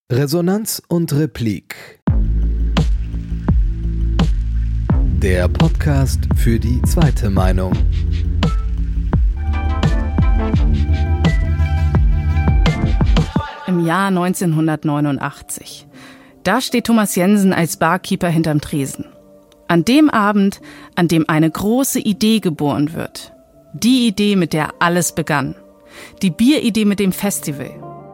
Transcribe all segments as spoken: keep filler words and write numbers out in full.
Resonanz und Replik. Der Podcast für die zweite Meinung. Im Jahr neunzehnhundertneunundachtzig. Da steht Thomas Jensen als Barkeeper hinterm Tresen. An dem Abend, an dem eine große Idee geboren wird. Die Idee, mit der alles begann. Die Bieridee mit dem Festival.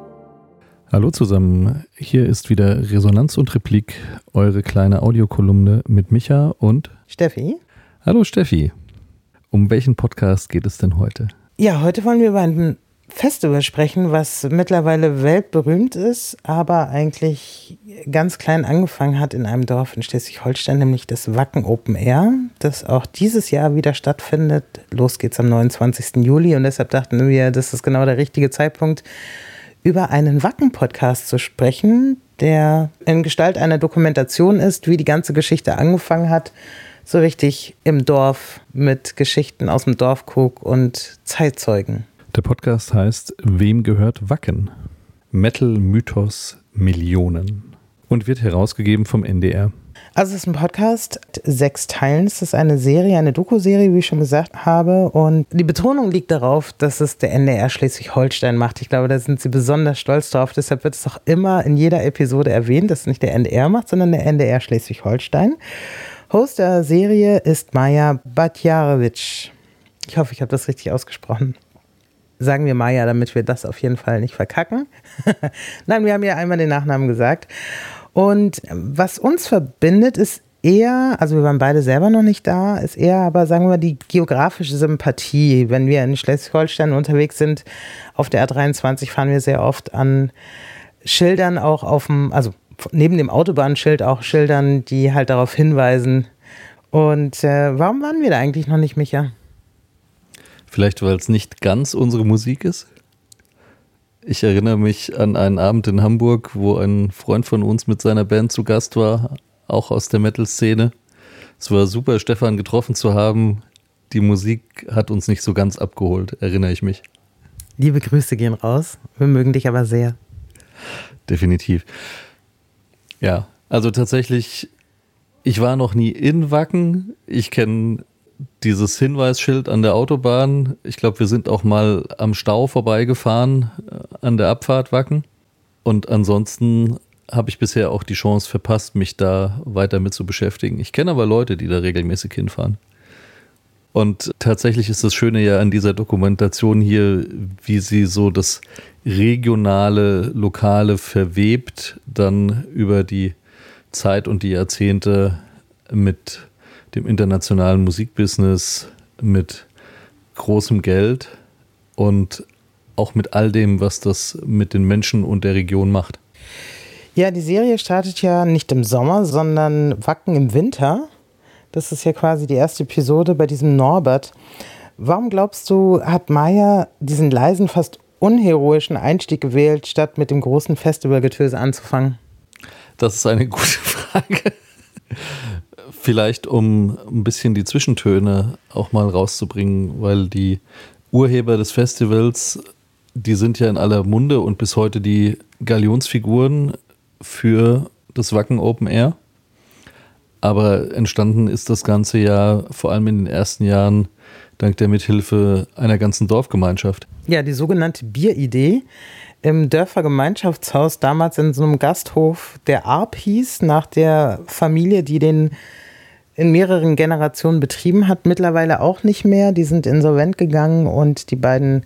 Hallo zusammen, hier ist wieder Resonanz und Replik, eure kleine Audiokolumne mit Micha und Steffi. Hallo Steffi, um welchen Podcast geht es denn heute? Ja, heute wollen wir über ein Festival sprechen, was mittlerweile weltberühmt ist, aber eigentlich ganz klein angefangen hat in einem Dorf in Schleswig-Holstein, nämlich das Wacken Open Air, das auch dieses Jahr wieder stattfindet. Los geht's am neunundzwanzigsten Juli und deshalb dachten wir, das ist genau der richtige Zeitpunkt, über einen Wacken-Podcast zu sprechen, der in Gestalt einer Dokumentation ist, wie die ganze Geschichte angefangen hat, so richtig im Dorf mit Geschichten aus dem Dorfkrug und Zeitzeugen. Der Podcast heißt Wem gehört Wacken? Metal-Mythos Millionen und wird herausgegeben vom N D R. Also es ist ein Podcast, sechs Teilen. Es ist eine Serie, eine Doku-Serie, wie ich schon gesagt habe. Und die Betonung liegt darauf, dass es der N D R Schleswig-Holstein macht. Ich glaube, da sind sie besonders stolz drauf. Deshalb wird es auch immer in jeder Episode erwähnt, dass es nicht der N D R macht, sondern der N D R Schleswig-Holstein. Host der Serie ist Maja Batjarewitsch. Ich hoffe, ich habe das richtig ausgesprochen. Sagen wir Maja, damit wir das auf jeden Fall nicht verkacken. Nein, wir haben ja einmal den Nachnamen gesagt. Und was uns verbindet, ist eher, also wir waren beide selber noch nicht da, ist eher aber, sagen wir mal, die geografische Sympathie. Wenn wir in Schleswig-Holstein unterwegs sind, auf der A dreiundzwanzig fahren wir sehr oft an Schildern auch auf dem, also neben dem Autobahnschild auch Schildern, die halt darauf hinweisen. Und äh, warum waren wir da eigentlich noch nicht, Micha? Vielleicht, weil es nicht ganz unsere Musik ist? Ich erinnere mich an einen Abend in Hamburg, wo ein Freund von uns mit seiner Band zu Gast war, auch aus der Metal-Szene. Es war super, Stefan getroffen zu haben. Die Musik hat uns nicht so ganz abgeholt, erinnere ich mich. Liebe Grüße gehen raus. Wir mögen dich aber sehr. Definitiv. Ja, also tatsächlich, ich war noch nie in Wacken. Ich kenne dieses Hinweisschild an der Autobahn. Ich glaube, wir sind auch mal am Stau vorbeigefahren an der Abfahrt Wacken. Und ansonsten habe ich bisher auch die Chance verpasst, mich da weiter mit zu beschäftigen. Ich kenne aber Leute, die da regelmäßig hinfahren. Und tatsächlich ist das Schöne ja an dieser Dokumentation hier, wie sie so das regionale, lokale verwebt, dann über die Zeit und die Jahrzehnte mit dem internationalen Musikbusiness, mit großem Geld und auch mit all dem, was das mit den Menschen und der Region macht. Ja, die Serie startet ja nicht im Sommer, sondern Wacken im Winter. Das ist ja quasi die erste Episode bei diesem Norbert. Warum glaubst du, hat Maja diesen leisen, fast unheroischen Einstieg gewählt, statt mit dem großen Festivalgetöse anzufangen? Das ist eine gute Frage. Vielleicht um ein bisschen die Zwischentöne auch mal rauszubringen, weil die Urheber des Festivals, die sind ja in aller Munde und bis heute die Galionsfiguren für das Wacken Open Air. Aber entstanden ist das Ganze ja vor allem in den ersten Jahren dank der Mithilfe einer ganzen Dorfgemeinschaft. Ja, die sogenannte Bieridee im Dörfergemeinschaftshaus, damals in so einem Gasthof, der Arp hieß, nach der Familie, die den in mehreren Generationen betrieben hat, mittlerweile auch nicht mehr. Die sind insolvent gegangen und die beiden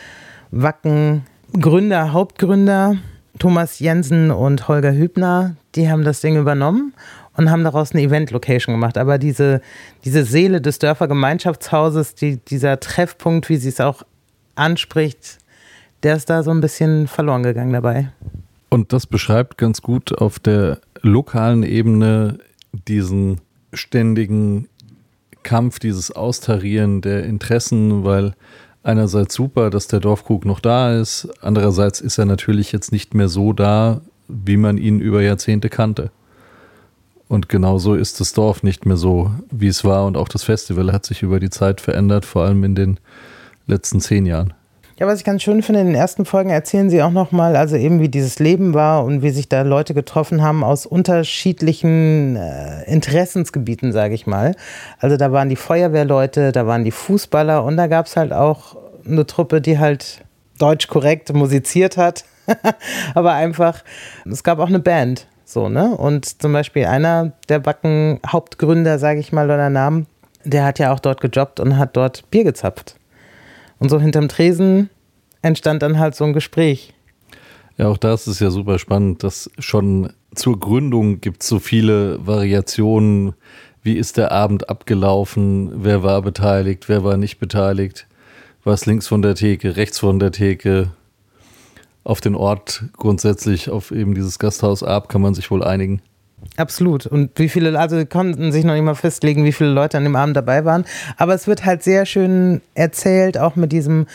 Wacken-Gründer, Hauptgründer, Thomas Jensen und Holger Hübner, die haben das Ding übernommen und haben daraus eine Event-Location gemacht. Aber diese, diese Seele des Dörfergemeinschaftshauses, die, dieser Treffpunkt, wie sie es auch anspricht, der ist da so ein bisschen verloren gegangen dabei. Und das beschreibt ganz gut auf der lokalen Ebene diesen ständigen Kampf, dieses Austarieren der Interessen, weil einerseits super, dass der Dorfkrug noch da ist, andererseits ist er natürlich jetzt nicht mehr so da, wie man ihn über Jahrzehnte kannte. Und genauso ist das Dorf nicht mehr so, wie es war und auch das Festival hat sich über die Zeit verändert, vor allem in den letzten zehn Jahren. Ja, was ich ganz schön finde, in den ersten Folgen erzählen sie auch nochmal, also eben wie dieses Leben war und wie sich da Leute getroffen haben aus unterschiedlichen äh, Interessensgebieten, sage ich mal. Also da waren die Feuerwehrleute, da waren die Fußballer und da gab es halt auch eine Truppe, die halt deutsch korrekt musiziert hat, aber einfach, es gab auch eine Band, so, ne? Und zum Beispiel einer der Wacken-Hauptgründer, sage ich mal, oder Namen, der hat ja auch dort gejobbt und hat dort Bier gezapft. Und so hinterm Tresen entstand dann halt so ein Gespräch. Ja, auch das ist ja super spannend, dass schon zur Gründung gibt es so viele Variationen. Wie ist der Abend abgelaufen? Wer war beteiligt? Wer war nicht beteiligt? Was links von der Theke, rechts von der Theke? Auf den Ort grundsätzlich, auf eben dieses Gasthaus Arp kann man sich wohl einigen. Absolut. Und wie viele, also konnten sich noch nicht mal festlegen, wie viele Leute an dem Abend dabei waren. Aber es wird halt sehr schön erzählt, auch mit diesem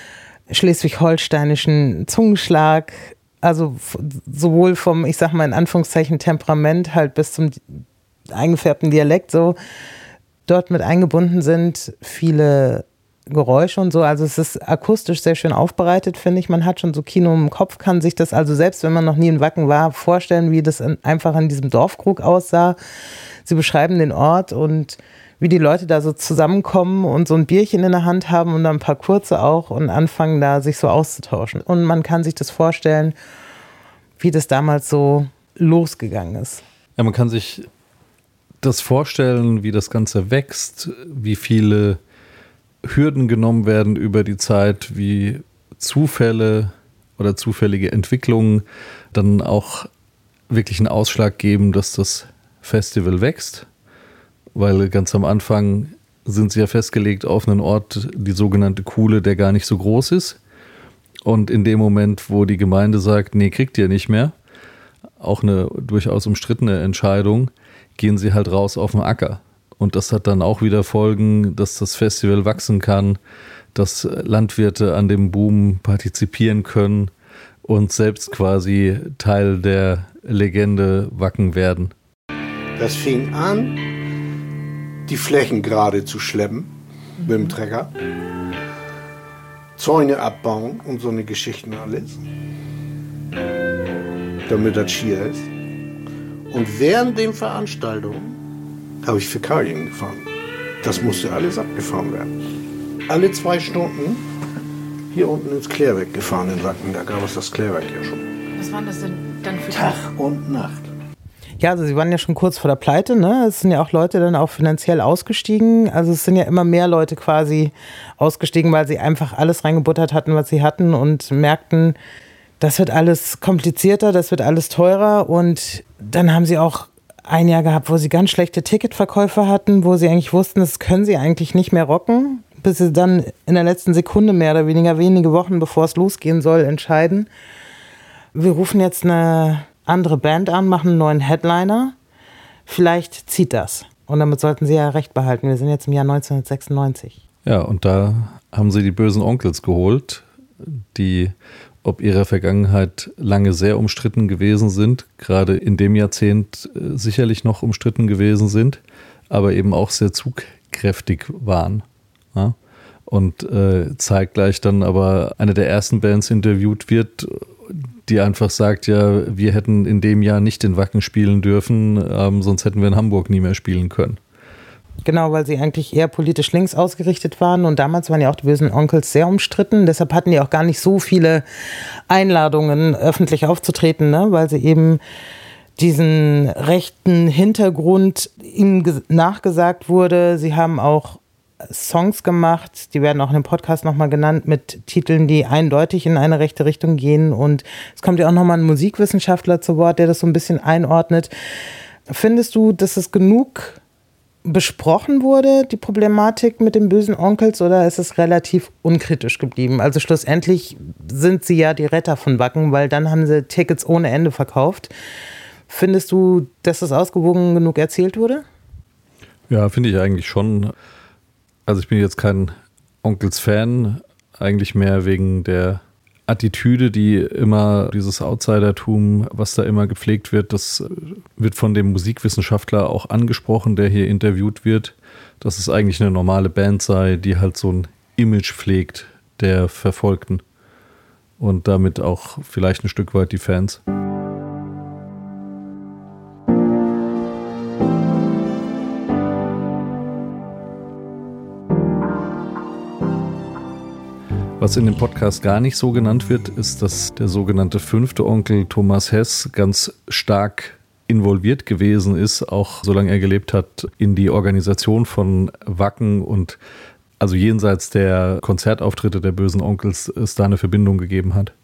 schleswig-holsteinischen Zungenschlag. Also sowohl vom, ich sag mal in Anführungszeichen, Temperament halt bis zum eingefärbten Dialekt so dort mit eingebunden sind. Viele Geräusche und so, also es ist akustisch sehr schön aufbereitet, finde ich. Man hat schon so Kino im Kopf, kann sich das also selbst, wenn man noch nie in Wacken war, vorstellen, wie das in, einfach in diesem Dorfkrug aussah. Sie beschreiben den Ort und wie die Leute da so zusammenkommen und so ein Bierchen in der Hand haben und dann ein paar kurze auch und anfangen da sich so auszutauschen. Und man kann sich das vorstellen, wie das damals so losgegangen ist. Ja, man kann sich das vorstellen, wie das Ganze wächst, wie viele Hürden genommen werden über die Zeit, wie Zufälle oder zufällige Entwicklungen dann auch wirklich einen Ausschlag geben, dass das Festival wächst, weil ganz am Anfang sind sie ja festgelegt auf einen Ort, die sogenannte Kuhle, der gar nicht so groß ist, und in dem Moment, wo die Gemeinde sagt, nee, kriegt ihr nicht mehr, auch eine durchaus umstrittene Entscheidung, gehen sie halt raus auf den Acker. Und das hat dann auch wieder Folgen, dass das Festival wachsen kann, dass Landwirte an dem Boom partizipieren können und selbst quasi Teil der Legende Wacken werden. Das fing an, die Flächen gerade zu schleppen mit dem Trecker, Zäune abbauen und so eine Geschichten alles, damit das hier ist. Und während den Veranstaltungen habe ich Fäkalien gefahren. Das musste alles abgefahren werden. Alle zwei Stunden hier unten ins Klärwerk gefahren in Wacken. Da gab es das Klärwerk ja schon. Was waren das denn dann für Tag und Nacht. Ja, also sie waren ja schon kurz vor der Pleite, ne? Es sind ja auch Leute dann auch finanziell ausgestiegen. Also es sind ja immer mehr Leute quasi ausgestiegen, weil sie einfach alles reingebuttert hatten, was sie hatten und merkten, das wird alles komplizierter, das wird alles teurer. Und dann haben sie auch ein Jahr gehabt, wo sie ganz schlechte Ticketverkäufe hatten, wo sie eigentlich wussten, das können sie eigentlich nicht mehr rocken, bis sie dann in der letzten Sekunde mehr oder weniger, wenige Wochen bevor es losgehen soll, entscheiden. Wir rufen jetzt eine andere Band an, machen einen neuen Headliner. Vielleicht zieht das. Und damit sollten sie ja recht behalten. Wir sind jetzt im Jahr neunzehnhundertsechsundneunzig. Ja, und da haben sie die bösen Onkels geholt, die ob ihrer Vergangenheit lange sehr umstritten gewesen sind, gerade in dem Jahrzehnt äh, sicherlich noch umstritten gewesen sind, aber eben auch sehr zugkräftig waren. Ja? Und äh, zeitgleich dann aber eine der ersten Bands interviewt wird, die einfach sagt, ja, wir hätten in dem Jahr nicht in Wacken spielen dürfen, ähm, sonst hätten wir in Hamburg nie mehr spielen können. Genau, weil sie eigentlich eher politisch links ausgerichtet waren und damals waren ja auch die bösen Onkels sehr umstritten, deshalb hatten die auch gar nicht so viele Einladungen, öffentlich aufzutreten, ne? Weil sie eben diesen rechten Hintergrund ihnen nachgesagt wurde. Sie haben auch Songs gemacht, die werden auch in dem Podcast nochmal genannt, mit Titeln, die eindeutig in eine rechte Richtung gehen, und es kommt ja auch nochmal ein Musikwissenschaftler zu Wort, der das so ein bisschen einordnet. Findest du, dass es genug besprochen wurde, die Problematik mit den bösen Onkels, oder ist es relativ unkritisch geblieben? Also schlussendlich sind sie ja die Retter von Wacken, weil dann haben sie Tickets ohne Ende verkauft. Findest du, dass das ausgewogen genug erzählt wurde? Ja, finde ich eigentlich schon. Also ich bin jetzt kein Onkels-Fan, eigentlich mehr wegen der Attitüde, die immer, dieses Outsidertum, was da immer gepflegt wird, das wird von dem Musikwissenschaftler auch angesprochen, der hier interviewt wird, dass es eigentlich eine normale Band sei, die halt so ein Image pflegt, der Verfolgten und damit auch vielleicht ein Stück weit die Fans. Was in dem Podcast gar nicht so genannt wird, ist, dass der sogenannte fünfte Onkel Thomas Hess ganz stark involviert gewesen ist, auch solange er gelebt hat, in die Organisation von Wacken und also jenseits der Konzertauftritte der bösen Onkels es da eine Verbindung gegeben hat.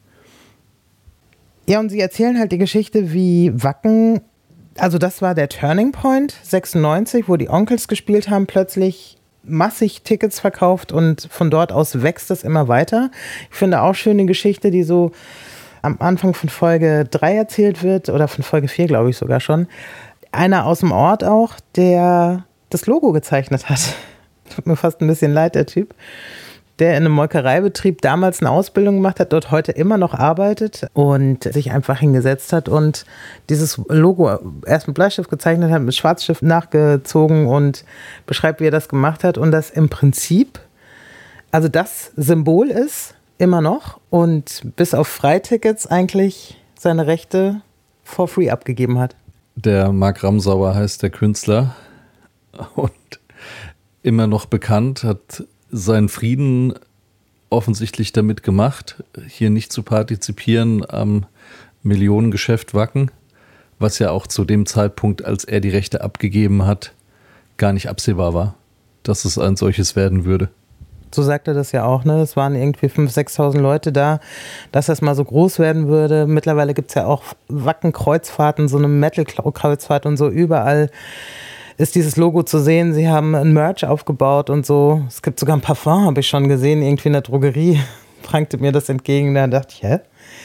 Ja, und sie erzählen halt die Geschichte, wie Wacken, also das war der Turning Point, sechsundneunzig, wo die Onkels gespielt haben, plötzlich massig Tickets verkauft und von dort aus wächst es immer weiter. Ich finde auch schöne Geschichte, die so am Anfang von Folge drei erzählt wird oder von Folge vier, glaube ich sogar schon. Einer aus dem Ort auch, der das Logo gezeichnet hat. Tut mir fast ein bisschen leid, der Typ. Der in einem Molkereibetrieb damals eine Ausbildung gemacht hat, dort heute immer noch arbeitet und sich einfach hingesetzt hat und dieses Logo erst mit Bleistift gezeichnet hat, mit Schwarzstift nachgezogen und beschreibt, wie er das gemacht hat und das im Prinzip, also das Symbol ist immer noch und bis auf Freitickets eigentlich seine Rechte for free abgegeben hat. Der Mark Ramsauer heißt der Künstler und immer noch bekannt, hat seinen Frieden offensichtlich damit gemacht, hier nicht zu partizipieren am Millionengeschäft Wacken, was ja auch zu dem Zeitpunkt, als er die Rechte abgegeben hat, gar nicht absehbar war, dass es ein solches werden würde. So sagt er das ja auch, ne? Es waren irgendwie fünftausend, sechstausend Leute da, dass das mal so groß werden würde. Mittlerweile gibt es ja auch Wacken-Kreuzfahrten, so eine Metal-Kreuzfahrt und so überall ist dieses Logo zu sehen. Sie haben ein Merch aufgebaut und so. Es gibt sogar ein Parfum, habe ich schon gesehen, irgendwie in der Drogerie. Prangte mir das entgegen. Da dachte ich, hä?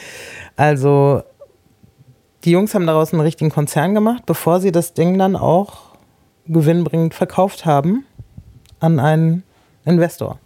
Also, die Jungs haben daraus einen richtigen Konzern gemacht, bevor sie das Ding dann auch gewinnbringend verkauft haben an einen Investor.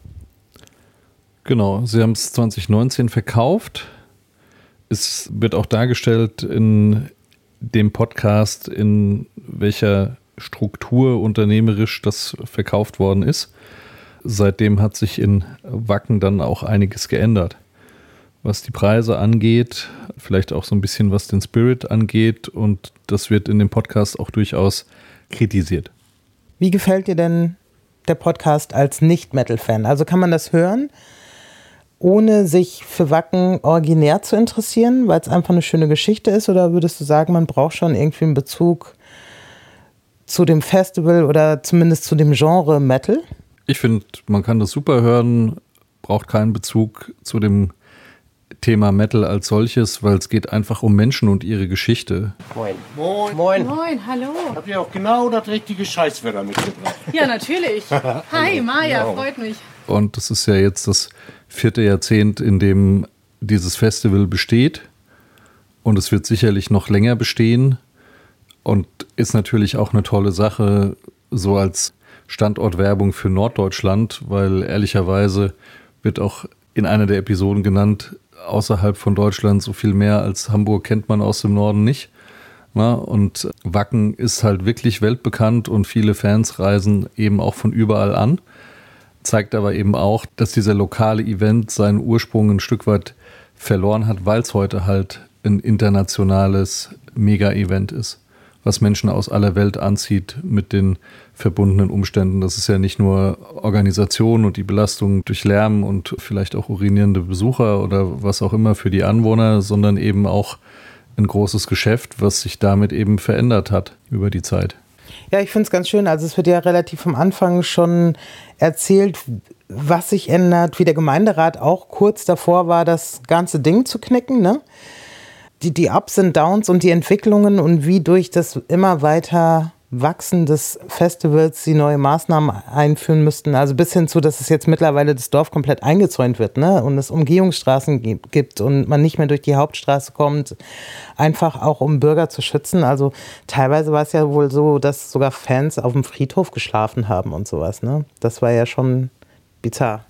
Genau, sie haben es zwanzig neunzehn verkauft. Es wird auch dargestellt in dem Podcast, in welcher Struktur unternehmerisch das verkauft worden ist. Seitdem hat sich in Wacken dann auch einiges geändert. Was die Preise angeht, vielleicht auch so ein bisschen was den Spirit angeht und das wird in dem Podcast auch durchaus kritisiert. Wie gefällt dir denn der Podcast als Nicht-Metal-Fan? Also kann man das hören, ohne sich für Wacken originär zu interessieren, weil es einfach eine schöne Geschichte ist? Oder würdest du sagen, man braucht schon irgendwie einen Bezug zu dem Festival oder zumindest zu dem Genre Metal? Ich finde, man kann das super hören, braucht keinen Bezug zu dem Thema Metal als solches, weil es geht einfach um Menschen und ihre Geschichte. Moin. Moin. Moin. Moin, hallo. Habt ihr auch genau das richtige Scheißwetter mitgebracht? Ja, natürlich. Hi, Maja, Genau. freut mich. Und das ist ja jetzt das vierte Jahrzehnt, in dem dieses Festival besteht. Und es wird sicherlich noch länger bestehen. Und ist natürlich auch eine tolle Sache, so als Standortwerbung für Norddeutschland, weil ehrlicherweise wird auch in einer der Episoden genannt, außerhalb von Deutschland so viel mehr als Hamburg kennt man aus dem Norden nicht. Na, und Wacken ist halt wirklich weltbekannt und viele Fans reisen eben auch von überall an. Zeigt aber eben auch, dass dieser lokale Event seinen Ursprung ein Stück weit verloren hat, weil es heute halt ein internationales Mega-Event ist, was Menschen aus aller Welt anzieht mit den verbundenen Umständen. Das ist ja nicht nur Organisation und die Belastung durch Lärm und vielleicht auch urinierende Besucher oder was auch immer für die Anwohner, sondern eben auch ein großes Geschäft, was sich damit eben verändert hat über die Zeit. Ja, ich finde es ganz schön. Also es wird ja relativ am Anfang schon erzählt, was sich ändert, wie der Gemeinderat auch kurz davor war, das ganze Ding zu knicken, ne? Die, die Ups und Downs und die Entwicklungen und wie durch das immer weiter Wachsen des Festivals sie neue Maßnahmen einführen müssten. Also bis hin zu, dass es jetzt mittlerweile das Dorf komplett eingezäunt wird, ne? Und es Umgehungsstraßen gibt und man nicht mehr durch die Hauptstraße kommt, einfach auch um Bürger zu schützen. Also teilweise war es ja wohl so, dass sogar Fans auf dem Friedhof geschlafen haben und sowas, ne? Das war ja schon bizarr.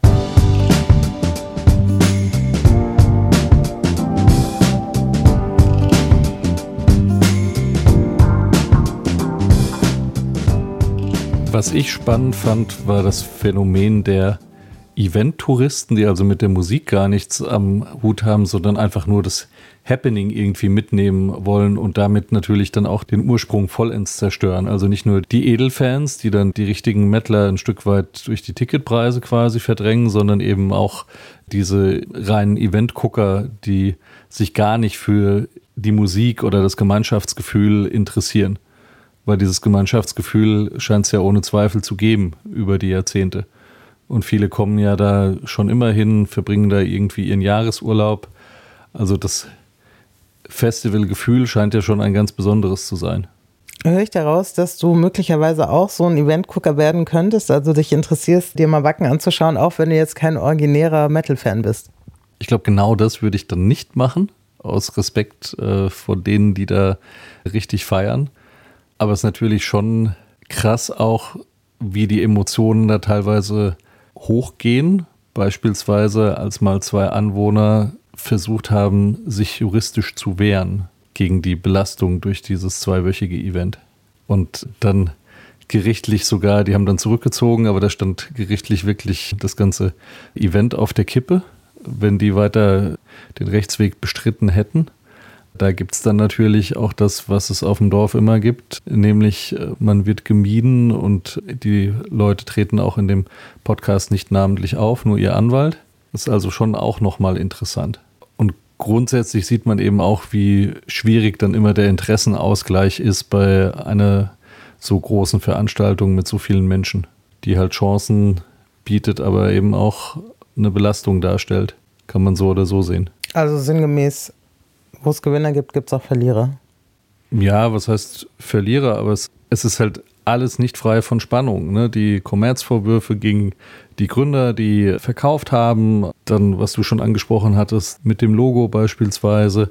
Was ich spannend fand, war das Phänomen der Event-Touristen, die also mit der Musik gar nichts am Hut haben, sondern einfach nur das Happening irgendwie mitnehmen wollen und damit natürlich dann auch den Ursprung vollends zerstören. Also nicht nur die Edelfans, die dann die richtigen Mettler ein Stück weit durch die Ticketpreise quasi verdrängen, sondern eben auch diese reinen Event-Gucker, die sich gar nicht für die Musik oder das Gemeinschaftsgefühl interessieren. Weil dieses Gemeinschaftsgefühl scheint es ja ohne Zweifel zu geben über die Jahrzehnte. Und viele kommen ja da schon immer hin, verbringen da irgendwie ihren Jahresurlaub. Also das Festivalgefühl scheint ja schon ein ganz besonderes zu sein. Höre ich daraus, dass du möglicherweise auch so ein Event-Gucker werden könntest, also dich interessierst, dir mal Wacken anzuschauen, auch wenn du jetzt kein originärer Metal-Fan bist? Ich glaube, genau das würde ich dann nicht machen, aus Respekt äh, vor denen, die da richtig feiern. Aber es ist natürlich schon krass auch, wie die Emotionen da teilweise hochgehen. Beispielsweise, als mal zwei Anwohner versucht haben, sich juristisch zu wehren gegen die Belastung durch dieses zweiwöchige Event. Und dann gerichtlich sogar, die haben dann zurückgezogen, aber da stand gerichtlich wirklich das ganze Event auf der Kippe, wenn die weiter den Rechtsweg bestritten hätten. Da gibt es dann natürlich auch das, was es auf dem Dorf immer gibt, nämlich man wird gemieden und die Leute treten auch in dem Podcast nicht namentlich auf, nur ihr Anwalt. Das ist also schon auch nochmal interessant. Und grundsätzlich sieht man eben auch, wie schwierig dann immer der Interessenausgleich ist bei einer so großen Veranstaltung mit so vielen Menschen, die halt Chancen bietet, aber eben auch eine Belastung darstellt. Kann man so oder so sehen. Also sinngemäß, wo es Gewinner gibt, gibt es auch Verlierer. Ja, was heißt Verlierer? Aber es, es ist halt alles nicht frei von Spannung. Ne? Die Kommerzvorwürfe gegen die Gründer, die verkauft haben, dann, was du schon angesprochen hattest, mit dem Logo beispielsweise.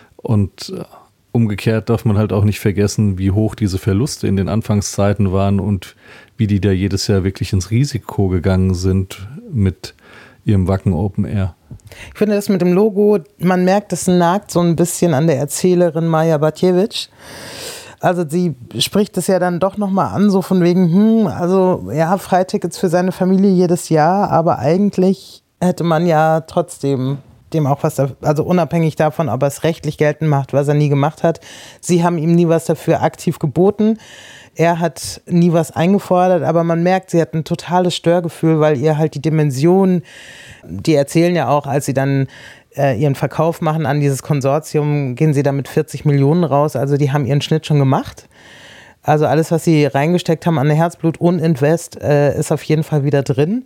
Und umgekehrt darf man halt auch nicht vergessen, wie hoch diese Verluste in den Anfangszeiten waren und wie die da jedes Jahr wirklich ins Risiko gegangen sind mit ihrem Wacken Open Air. Ich finde das mit dem Logo, man merkt, es nagt so ein bisschen an der Erzählerin Maja Batjewitsch. Also sie spricht es ja dann doch nochmal an, so von wegen, hm, also ja, Freitickets für seine Familie jedes Jahr, aber eigentlich hätte man ja trotzdem dem auch was, also unabhängig davon, ob er es rechtlich geltend macht, was er nie gemacht hat. Sie haben ihm nie was dafür aktiv geboten. Er hat nie was eingefordert, aber man merkt, sie hat ein totales Störgefühl, weil ihr halt die Dimension, die erzählen ja auch, als sie dann äh, ihren Verkauf machen an dieses Konsortium, gehen sie da mit vierzig Millionen raus, also die haben ihren Schnitt schon gemacht. Also alles, was sie reingesteckt haben an Herzblut und Invest, äh, ist auf jeden Fall wieder drin.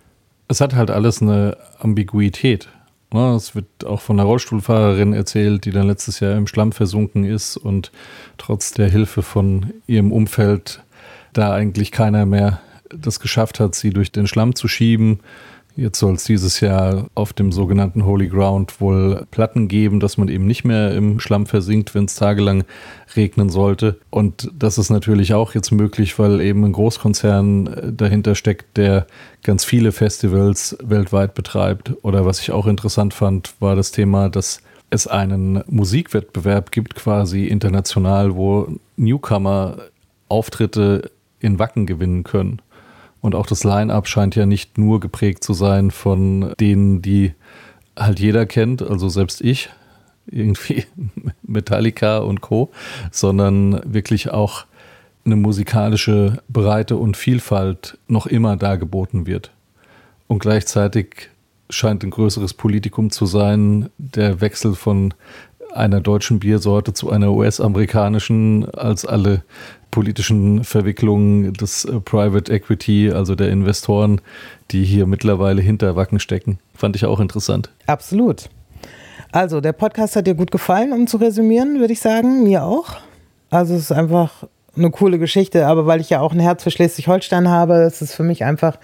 Es hat halt alles eine Ambiguität. Es wird auch von einer Rollstuhlfahrerin erzählt, die dann letztes Jahr im Schlamm versunken ist und trotz der Hilfe von ihrem Umfeld da eigentlich keiner mehr das geschafft hat, sie durch den Schlamm zu schieben. Jetzt soll es dieses Jahr auf dem sogenannten Holy Ground wohl Platten geben, dass man eben nicht mehr im Schlamm versinkt, wenn es tagelang regnen sollte. Und das ist natürlich auch jetzt möglich, weil eben ein Großkonzern dahinter steckt, der ganz viele Festivals weltweit betreibt. Oder was ich auch interessant fand, war das Thema, dass es einen Musikwettbewerb gibt, quasi international, wo Newcomer Auftritte in Wacken gewinnen können. Und auch das Line-Up scheint ja nicht nur geprägt zu sein von denen, die halt jeder kennt, also selbst ich, irgendwie Metallica und Co., sondern wirklich auch eine musikalische Breite und Vielfalt noch immer dargeboten wird. Und gleichzeitig scheint ein größeres Politikum zu sein, der Wechsel von einer deutschen Biersorte zu einer U S-amerikanischen, als alle politischen Verwicklungen des Private Equity, also der Investoren, die hier mittlerweile hinter Wacken stecken. Fand ich auch interessant. Absolut. Also der Podcast hat dir gut gefallen, um zu resümieren, würde ich sagen. Mir auch. Also es ist einfach eine coole Geschichte, aber weil ich ja auch ein Herz für Schleswig-Holstein habe, ist es für mich einfach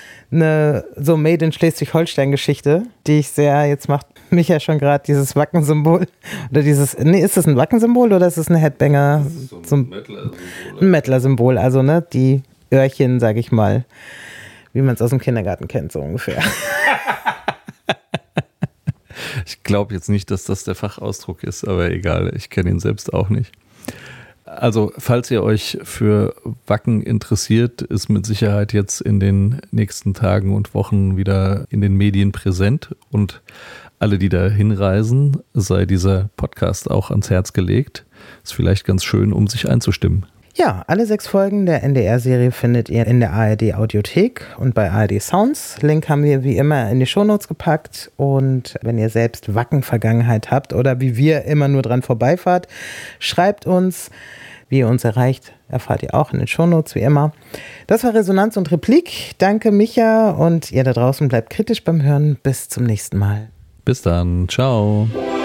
eine so Made in Schleswig-Holstein-Geschichte, die ich sehr, jetzt macht mich ja schon gerade dieses Wackensymbol, oder dieses, nee, ist das ein Wackensymbol oder ist es ein Headbanger? Das ist so ein Mettler-Symbol. Ein Mettler-Symbol, also ne, die Öhrchen, sag ich mal, wie man es aus dem Kindergarten kennt, so ungefähr. Ich glaube jetzt nicht, dass das der Fachausdruck ist, aber egal, ich kenne ihn selbst auch nicht. Also, falls ihr euch für Wacken interessiert, ist mit Sicherheit jetzt in den nächsten Tagen und Wochen wieder in den Medien präsent und alle, die da hinreisen, sei dieser Podcast auch ans Herz gelegt. Ist vielleicht ganz schön, um sich einzustimmen. Ja, alle sechs Folgen der N D R-Serie findet ihr in der A R D-Audiothek und bei A R D Sounds. Link haben wir wie immer in die Shownotes gepackt. Und wenn ihr selbst Wacken-Vergangenheit habt oder wie wir immer nur dran vorbeifahrt, schreibt uns. Wie ihr uns erreicht, erfahrt ihr auch in den Shownotes wie immer. Das war Resonanz und Replik. Danke Micha und ihr da draußen bleibt kritisch beim Hören. Bis zum nächsten Mal. Bis dann. Ciao.